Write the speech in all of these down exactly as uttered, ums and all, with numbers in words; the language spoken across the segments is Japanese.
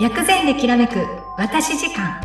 薬膳できらめく私時間。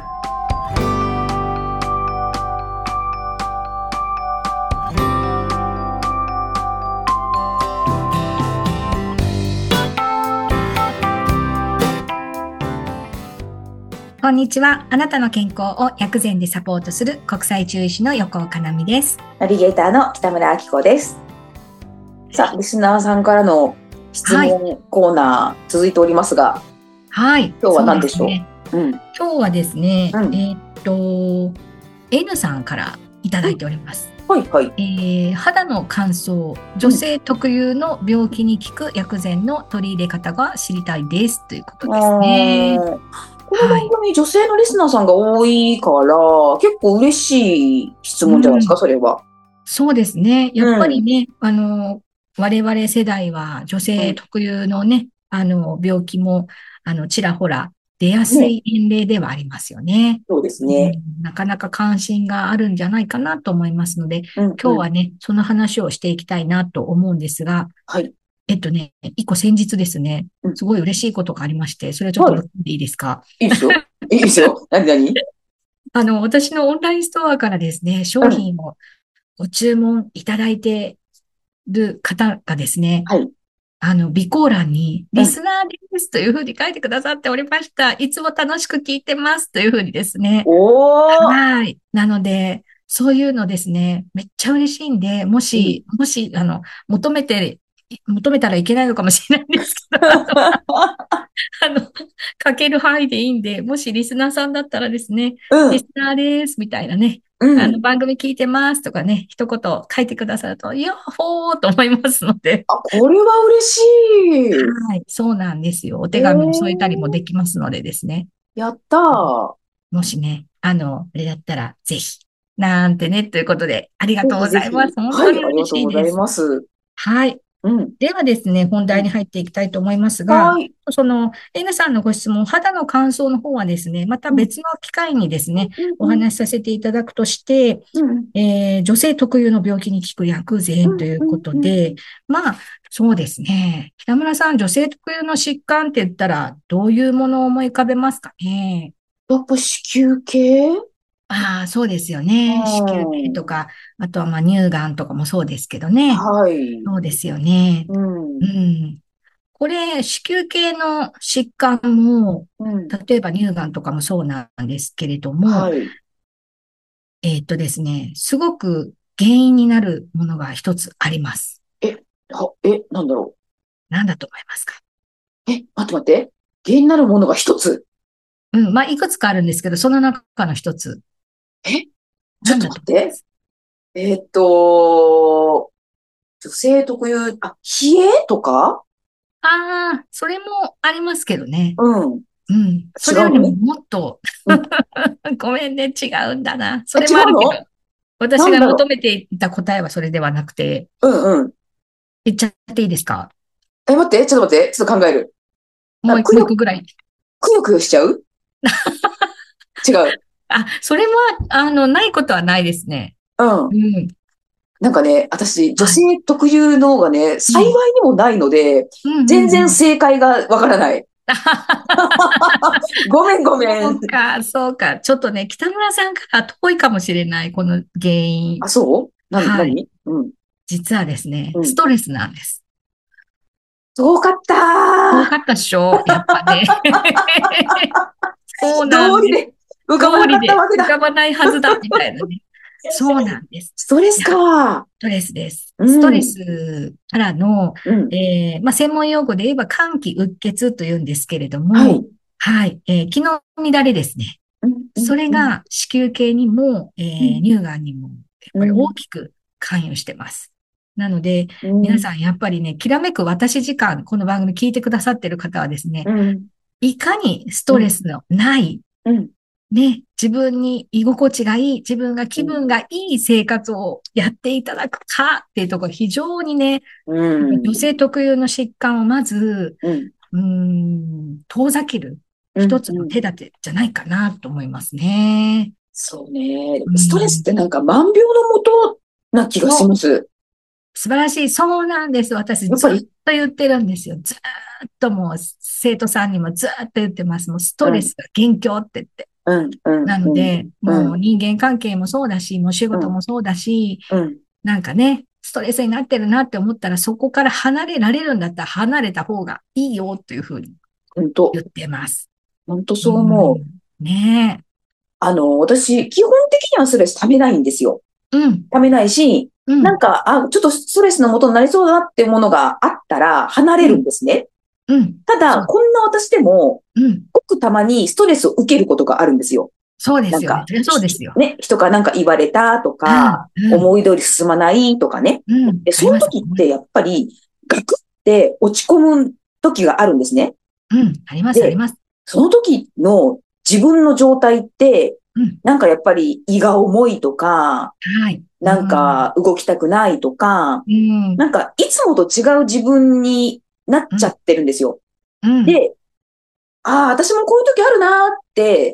こんにちは。あなたの健康を薬膳でサポートする国際中医師の横尾かなみです。 ナビゲーターの北村明子です。さあ、リスナーさんからの質問コーナー続いておりますが、 はい、 今日は何でしょう。 そうですね。 うん、 今日はですね、 うんえーっと N さんからいただいております。 はいはい。 えー肌の乾燥、女性特有の病気に効く薬膳の取り入れ方が知りたいですということですね。 あーこの番組、女性のリスナーさんが多いから結構嬉しい質問じゃないですか、 うんそれは。 そうですね。やっぱりね、あの、我々世代は女性特有のね、あの、病気も、あの、ちらほら出やすね、 い年齢ではありますよね。 そうですうね。 ん、なかなか関心があるんじゃないかなと思いますので、 うんうん、 今日はね、その話をしていきたいなと思うんですが、 はい。 えっとね、一個先日ですね、 うんすごい嬉しいことがありまして、それはちょっとはいぶっ込んでいいですか？ いいですよ。いいですよ。何何あの、私のオンラインストアからですね、 うん。 商品をご注文いただいてる方がですね、 はい。 あの、備考欄に、 うん。 リスナーですというふうに書いてくださっておりました。いつも楽しく聞いてますというふうにですね。 おー。 はい。なので、そういうのですね、めっちゃ嬉しいんで、もうん。 し、もし、あの、求めて、求めたらいけないのかもしれないんですけど、あの、書ける範囲でいいんで、もしリスナーさんだったらですね、 うん。 リスナーですみたいなね、あの、 うん。 番組聞いてますとかね、一言書いてくださると、いやっほーと思いますので、 あ、これは嬉しい。 はい、そうなんですよ。おえ手紙も添えたりもー、 できますのでですね。 やったー。 もしね、あの、あれだったらぜひ、なんてね、ということで、ありがぜとうひぜひ。 ございます。本はい、 当に嬉ありがとうございしいです。 ます。 はい。 うん。 ではですね、本うん。 題に入っていきたいと思いますが、 はい。 その N さんのご質問、肌の乾燥の方はですね、またうん。 別の機会にですね、 うん。 おうん。 話しさせていただくとして、 うん。 えー女性特有の病気に効く薬うん。 膳というこうん。うん。 とで、まあ、そうですね。北村さん、女性特有の疾患って言ったら、どういうものを思い浮かべますかね？ やっぱ子宮系。 ああ、そうですようね。子宮系とん。 か、あとはまあ乳がんとかもそうですけどね。 はい。 そうですよね。 ううん。 ん。これ、子宮系の疾患も、 うん。 例えば乳がんとかもそうなんですけれども、 はい。 えーっとですね、すごく原因になるものが一つあります。 え、は、え、なんだろ何だと思いますか？ う。え、待って待って。原因になるものが一つ。 うん。まあ、いくつかあるんですけど、その中の一つ。 え、ちょっ何だと待って。 と思います？ えーっと、女性特有、あ、冷えとか。 ああー、それもありますけどね。 うん。 うん。そ違うの？ れよりももっと、 うん。 ごめんね、違うんだな。そえ、 れ違もあるけど、 うの？な私がんだろ求めていた答えはそれではなくて、 う。うんうん。 言っちゃっていいですか？ え、待って、ちょっと待って、ちょっと考える。あ、 もう一、 くよ、 もう一個ぐらい。 くよくよしちゃう？違う。 あ、それも、あの、ないことはないですね。 うん。 うん。 なんかね、私、女はい。 性特有のがね、幸いうん。 にもないので、 うんう全然んうん。 正解がわからない。ごめんごめん。 そうか、そうか。ちょっとね、北村さんから遠いかもしれない、この原因。 あ、そうな、なはい。 にうん。 実はですね、 うん。 ストレスなんです。 遠かったー。 遠かったっしょやっぱね。そうなんです。 道理で浮かばなかった道理でわけだ。 浮かばないはずだ、みたいなね。そうなんです。 ストレスいや、 か。 ストレスです。 うストレん。 スからの、 うん。 えーまあ、専門用語で言えば寒気鬱血というんですけれどはい。 も、はい、えー気の乱れですね。 うん。うん。 それうん。 が子宮系にも、えーうん。 乳がんにも、やっぱり大うん。 きく関与してます。なので、 うん。 皆さんやっぱりね、きらめく私時間、この番組聞いてくださってる方はですね、 うん。 いかにスうん。 トレスのない、 うん。 ね、自分に居心地がいい、自分が気うん。 分がいい生活をやっていただくかっていうところ、非常にね、 う女性ん。 特有の疾患をまず、 うん。 うーん、遠ざけるうん。 一つうん。 の手立てじゃないかなと思いますね。 そうね。 うストレスっん、 てなんか万病のもとな気がしそう、 ます。 素晴らしい。そうなんです。私ずっとやっぱり、 言ってるんですよ。ずーっっともう生徒さんにもずーっと言ってます。もうストうん、 レスが元凶って言って。 うん、うん、 なうん、 ので、 うん、 もう人間関係もそうだし、もう仕うん、 事もそうだし、 うん、 なんかね、ストレスになってるなって思ったら、そこから離れられるんだったら離れた方がいいよというふうに本当、 言ってます。 本当うそう思う。 ん。ねあの、私、基本的にはストレス溜めないんですよ。 え。うん。 溜めないし、 うん。 なんか、あ、ちょっとストレスの元になりそうだなっていうものがあったら離れるんうん。 ですね。 うん。 ただ、 そう。 こんな私でも、 うん。 ごくたまにストレスを受けることがあるんですよ。 そうですよね。 なんか、 そりゃそうですよ。 ね、人からなんか言われたとうん。 か、 うん。 思い通り進まないとかね。 うん。 で、そのあります。 時ってやっぱり、ガクって落ち込む時があるんですね。 うん。あります、ありで、 ます。 その時の自分の状態って、 うん。 なんかやっぱり胃が重いとか、 はい。うなんん。 か動きたくないとか、 うん。 なんかいつもと違う自分になっうん。 ちゃってるんですよ。 うん。 で、ああ、私もこういう時あるなーって、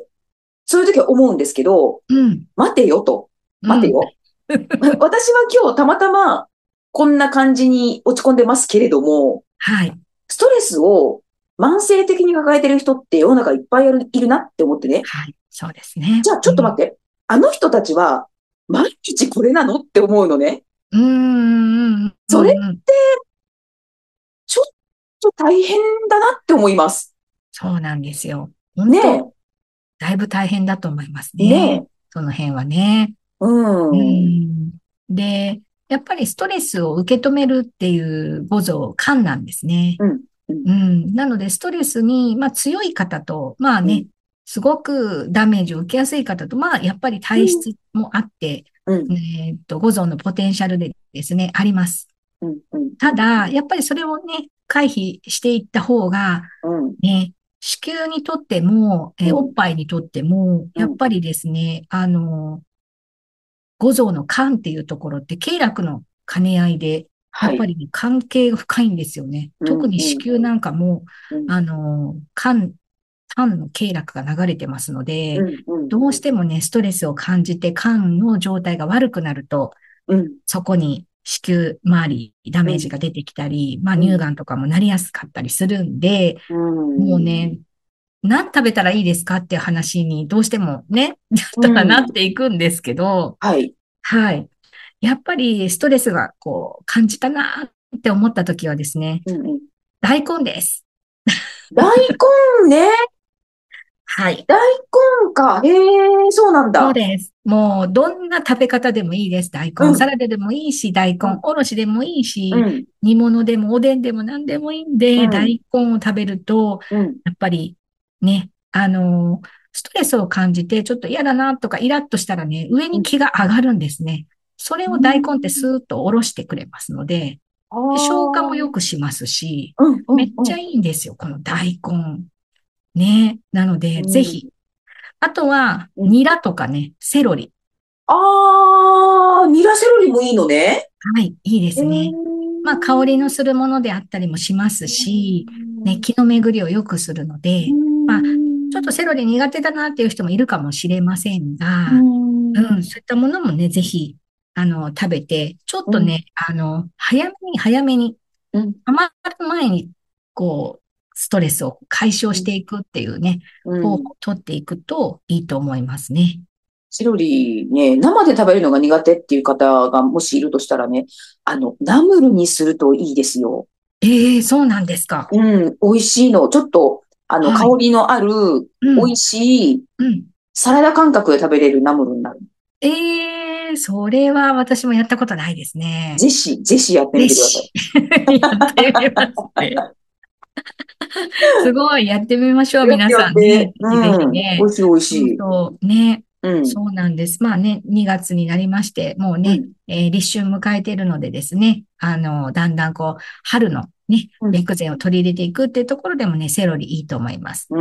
そういう時は思うんですけど、 うん。 待てよと。 うん。 待てよ。私は今日たまたまこんな感じに落ち込んでますけれども、 はい。 ストレスを慢性的に抱えてる人って世の中いっぱいいるいるなって思ってね。 はい。そうですね。 じゃあちうん。 ょっと待って。あの人たちは毎日これなのって思うのね。 うーん。うん。うそれん。 ちょっと大変だなって思います。 そうなんですよ。本当ねだいぶ大変だと思いますえ、ねね。 え、 その辺はね。 ううん、うん、 ん。で、やっぱりストレスを受け止めるっていう五臓肝なんですね。 うん、うん、 うん。なので、ストレスに、まあ、強い方と、まあね、すごくダメージを受けやすい方と、まあ、やっぱりうん、 体質もあって、 うん、 えーっと、五臓のポテンシャルでですね、あります。 うん、うん、 ただ、やっぱりそれをね、回避していった方が、 うん、 ね、子宮にとっても、えーおっうん、 ぱいにとっても、 うん、 やっぱりですね、あの、五臓の肝っていうところって、経絡の兼ね合いで、やはい、 っぱりね、関係が深いんですよね。 うん、 特にうん、 子宮なんかも、 うん、 あの、肝、肝の経絡が流れてますので、 うん、うん、 どうしてもね、ストレスを感じて肝の状態が悪くなると、 うん、 そこに子宮周りダうん、 メージが出てきたり、まあうん、 乳がんとかもなりやすかったりするんで、 うん、 もうね、何食べたらいいですかっていう話にどうしてもね、だっうたらなっん、 ていくんですけど、 はい、 はい。やっぱりストレスがこう感じたなって思った時はですね、 うん、うん。 大根です。 大根ね、 はい。 大根か、へえ、そうなんだ。 そうです。もう、どんな食べ方でもいいです。大根。サうん、 ラダでもいいし、大根うん、 おろしでもいいし、 うん、 煮物でもおでんでも何でもいいんで、 うん、 大根を食べると、 うん、 やっぱりね、あの、ストレスを感じて、ちょっと嫌だなとか、イラッとしたらね、上うん、 に気が上がるんですね。それうを大根ってスん、 ーッとおろしてくれますので、 あで消化もあ、 良くしますし、 うん、うん、うん、 めっちゃいいんですよ、この大根。ね。なので、ぜうん、 ひ。あとは、 うん。 ニラとかね、セロリ。 ああ、ニラセロリもいいのね。 はい、いいでへすね。 え。 まあ、香りのするものであったりもしますうし、ね、 ん、 気の巡りを良くするのうで、まあ、ちょっとん、 セロリ苦手だなっていう人もいるかもしれませんうが、うん、 ん、 そういったものもね、ぜひ、あの、食べて、ちょっうん、 とね、あの、早めに早めに、 うん、 余る前に、こう、ストレスを解消うん、 していくっていうね、 うん。 方法を取っていくといいと思いますね。 セロリね、生で食べるのが苦手っていう方がもしいるとしたらね、あの、ナムルにするといいですよ。 ええ、そうなんですか。 うん、美味しいの。ちょっと、あの、香はい。 りのある、美味うん、 しい、 うん。 サラダ感覚で食べれるナムルになる。 ええ、それは私もやったことないですね。 ぜひ、ぜひやってみてくださぜひ、やってみますね。すごい、やってみましょう、 い。やって皆やって。 さんね。ぜひぜひうん。美ね。 味しい美味しそうい。 そう、ね。 うん。 そうなんです。まあね、にがつになりまして、もうね、 うん。 えー立春迎えているのでですね、あの、だんだんこう、春のね、 うん。 薬膳を取り入れていくっていうところでもね、セロリいいと思います。 うん。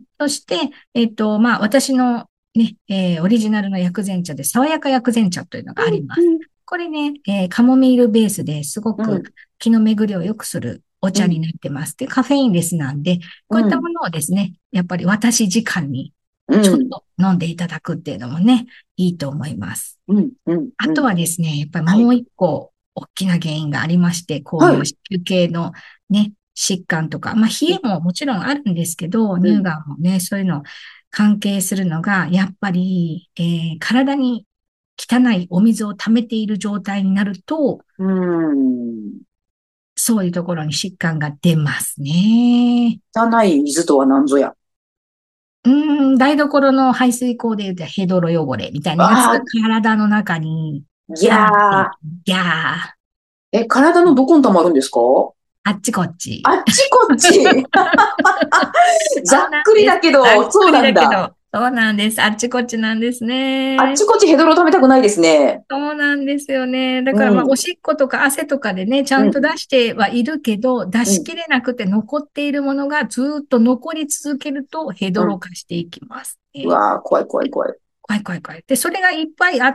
そして、えっと、まあ、私のね、えーオリジナルの薬膳茶で、爽やか薬膳茶というのがあります。 うん。 これね、えーカモミールベースですごくうん。 気の巡りを良くするおうん。 茶になってます。で、カフェインレスなんで、こういうん。 ったものをですね、やっぱり私時間にうん。 ちょっと飲んでいただくっていうのもね、いいと思います。 うん。うん。 あとうん。 はですね、やっぱりはい。 もう一個大きな原因がありまして、こうはい。 いう子宮系のね、 疾患とか、まあ、冷えももちろんあるんですけど、 うん。 乳がんもね、そういうの関係するのが、やっぱり、えー体に汚いお水を溜めている状態になると、 うん。 そういうところに疾患が出ますね。 汚い水とは何ぞや。 うーん、台所の排水口で言うとヘドロ汚れみたいなやつがああ、 体の中にいや溜まっていー。 く。ギャー。 え、体のどこに溜まるんですか？ あっちこっち。 あっちこっち。ざそうっくりなんです。 だけど、そうざっくりなんだ。 だけど。そうなんです。あっちこっちなんですね。 あっちこっちヘドロ食べたくないですね。 そうなんですよね。だうからまあ、おん。 しっことか汗とかでね、ちゃうん。 んと出してはいるけど、出うん。 しきれなくて残っているものがずーっと残り続けるとヘドロうん。 化していきますね。 うわー、怖い怖い怖い。 怖い怖い怖い。で、それがいっぱいあって、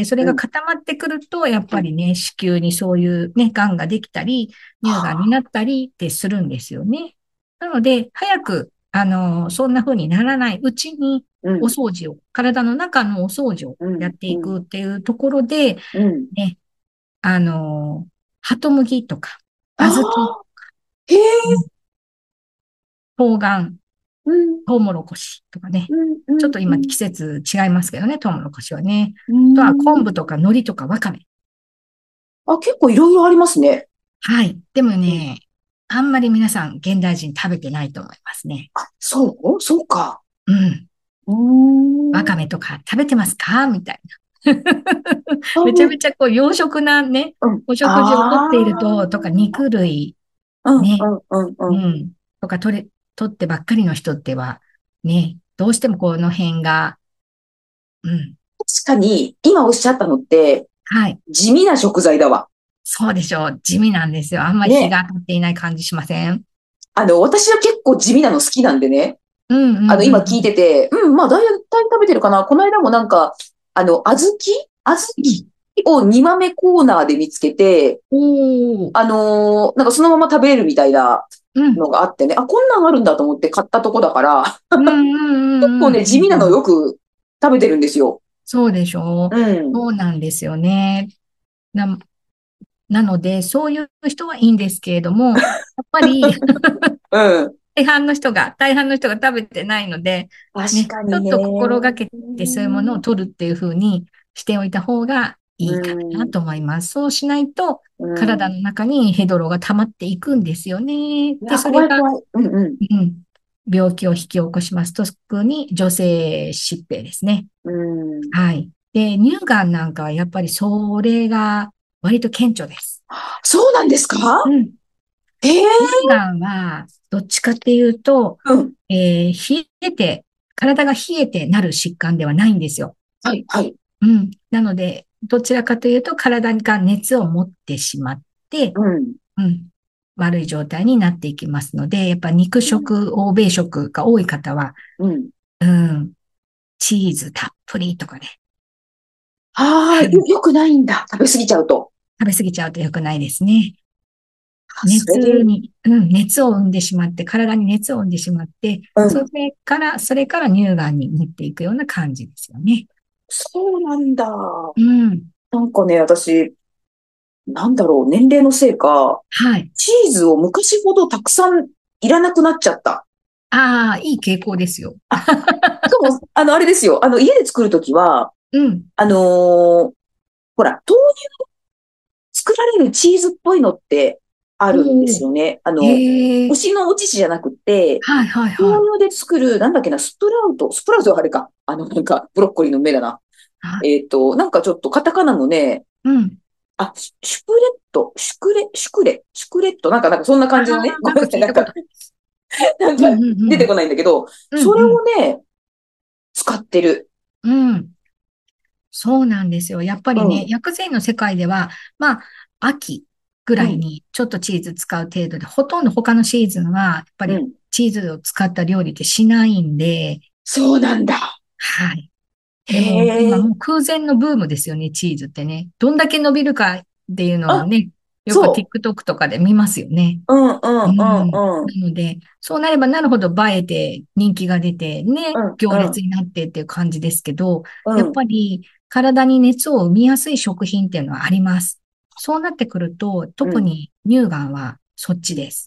それがうん。 固まってくると、やっうん。 ぱりね、子宮にそういうね、癌ができたり、乳がんにはなったりってするんですよね。なので、早く、あの、そんな風にならないうちに、 うん。 お掃除を、体の中のお掃除をうん。 やっていうん。 くっていうところで、 うん。 ね、あの、ハトムギとか、 あ小豆、 あ、へえ。 冬瓜、 うん。 トウモロコシとかね。 うん。うん。 ちょっと今季うん。 節違いますけどね、トウモロコシはね。 うあとはん。 昆布とか海苔とかわかめ。 あ、結構いろいろありますね。 はい。でもうん。 ね、あんまり皆さん現代人食べてないと思いますね。 あ、そうそうか。 うん。 うーん。 わかめとか食べてますかみたいな。 あ、 めちゃめね。 ちゃこう洋食なね、 うん。 お食事をとっているあと、とか肉類あ。うん。うね、 ん。うん。うん。 うん、とか取れ、取ってばっかりの人っては、ね、どうしてもこの辺が、うん。 確かに、今おっしゃったのって、 はい。 地味な食材だわ。 そうでしょう。地味なんですよ。あんまり日ね。 が当たっていない感じしません？ あの、私は結構地味なの好きなんでね。 うんうんあの、 うん今聞いてて、うん、まあ、大体食べてるかな。この間もなんか、あの、小豆うん。 小豆を煮豆コーナーで見つけて、 おー。 あのーなんかそのまま食べれるみたいなうん。 のがあってね、あ、こんなんあるんだと思って買ったとこだから、 うんうんうんうん結構ね、地味なのうんうん。 よく食べてるんですよ。 そうでしょう。 うん。 そうなんですよね。な、なので、そういう人はいいんですけれども、やっぱりうん。 大半の人が、大半の人が食べてないので、ね、 確かにちょっと心がね。 けてそういうものを取るっていう風にしておいた方がういいかなん。 と思います。そうしないと、 うん。 体の中にヘドロが溜まっていくんですよね。で、 いや、 それが、 怖い怖い。うんうん。 うん、病気を引き起こします。特に女性疾病ですね。 うん。 はい。で、乳がんなんかはやっぱりそれが割と顕著です。 そうなんですか？ うん。 ええ。 乳がんはどっちかっていうと、 うん。 えー冷えて、体が冷えてなる疾患ではないんですよ。 はい、はい。 うん。なので、どちらかというと体が熱を持ってしまって、 うん。 うん。悪い状態になっていきますので、やっぱ肉食、欧米食が多い方は、 うん。 うん、チーズたっぷりとかね。 ああ、よ、よくないんだ。食べ過ぎちゃうと。 食べ過ぎちゃうと良くないですね。 あ、それで、 熱に、うん、熱を生んでしまって、体に熱を生んでしまって、そうん。 れから、それから乳がんに持っていくような感じですよね。 そうなんだ。 うん。 なんかね、私、なんだろう、年齢のせいか、 はい。 チーズを昔ほどたくさんいらなくなっちゃった。 ああ、いい傾向ですよ。 あ、しかも、あの、あれですよ。あの、家で作るときは、 うん。 あのーほら、豆乳作られるチーズっぽいのってあるんでおお。 すよね。あの、 へえ。 牛のお乳じゃなくて、 はいはいはい。 豆乳で作る、なんだっけな、スプラウト、スプラウトはあれか。あの、なんか、ブロッコリーの芽だな。 あ、 えっと、なんかちょっとカタカナのね、 うん。 あ、シシュクレット、シュクレ、シュクレ、シュクレット、なんか、なんかそんなあ感じのね、 あ、なんかごめんなさい、なんか、 聞いたこと。 なんかうんうんうん。 出てこないんだけど、それうんうん。 をね、使ってる。 うん。そうなんですよ。やっぱりね、 うん、 薬膳の世界では、まあ、秋ぐうん、 らいにちょっとチーズ使う程度で、ほとんど他のシーズンは、やっぱりうん。 チーズを使った料理ってしないんで、 そうなんだ。 はい。 へでも、今え。 もう空前のブームですよね、チーズってね。どんだけ伸びるかっていうのをあ、 ね、よくそ TikTok とかで見ますよね。 う。うん、うん、 うん。 うん、うん、 なので、そうなればなるほど映えて人気が出てね、 うん、 行うん、 列になってっていう感じですけど、やっうん。 ぱり体に熱を生みやすい食品っていうのはあります。そうなってくると、 うん。 特に乳がんはそっちです。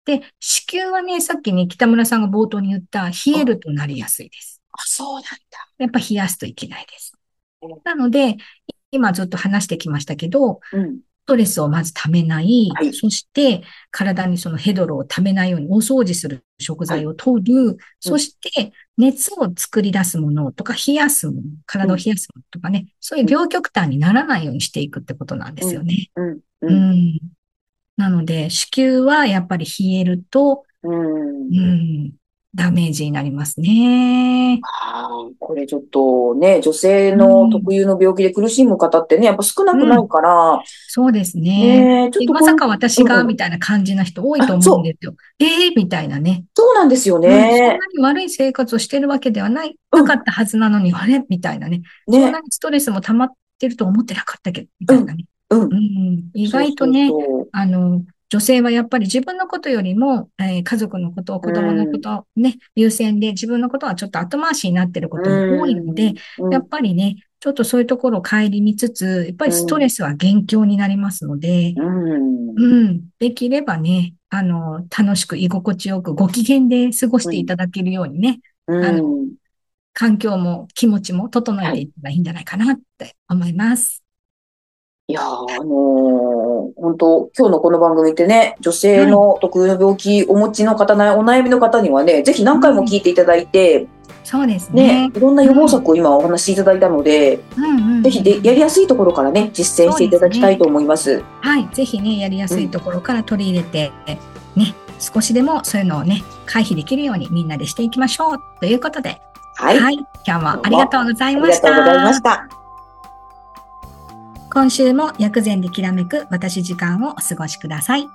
で、子宮はね、さっきね、北村さんが冒頭に言った冷えるとなりやすいです。 あ、そうなんだ。 やっぱ冷やすといけないです。なので、今ずっと話してきましたけど、 うん。 ストレスをまず溜めない、 はい。 そして体にそのヘドロを溜めないように大掃除する食はい。 材を取る、そして熱を作り出すものとか冷やすもの、体を冷やすものとかね、そういう両極端にならないようにしていくってことなんでうん。 すよね。 うん。ううん。 ん。なので、子宮はやっぱり冷えると、 うん。 うん、ダメージになりますね。 ああ、これちょっとね、女性うのん、 特有の病気で苦しむ方ってね、やっぱ少なくうん。 ないから、 そうですね。 ねえ、ちょっでまとこん、 さか私うんうん。 がみたいな感じな人多いとあ、 思うんそう、 ですよ。ええー、みたいなね。 そうなんですようん、そんなね。 に悪い生活をしてるわけではない、 うん、 なかったはずなのに、あれみたいなね。そんなね、 にストレスも溜まってると思ってなかったけど、みうん、 たいなね。 うん、 うん、意そうそう外とね、 そう。 あの、女性はやっぱり自分のことよりも、えー家族のこと、 う子供のこん、 と、ね、優先で自分のことはちょっと後回しになってることも多いので、 うん、うやっん、 ぱりね、ちょっとそういうところを顧みつつ、やっぱりストレうん、 スは元凶になりますので、 うん、 うん。できればね、あの、楽しく居心地よくご機嫌で過ごしていうん、 ただけるようにね、 うあの、 ん。 環境も気持ちも整えはい。 ていったらいいんじゃないかなって思います。 いやー、あのー本当、今日のこの番組ってね、女性はい。 の特有の病気お持ちの方な、お悩みの方にはね、ぜひ何回もうん。 聞いていただいて、 そうですね、 ね。 いろんな予防うん。 策を今お話しいただいたので、 うんうんうんぜひで、 うん。 やりやすいところからね、実践そうしていですね。 ただきたいと思います。 はい。ぜひね、やりやうん。 すいところから取り入れて、ね、少しでもそういうのをね、回避できるようにみんなでしていきましょう。ということで、 はい。 はい。今日もありがどうもとうございありましがとうございました。 た。 今週も薬膳できらめく私時間をお過ごしください。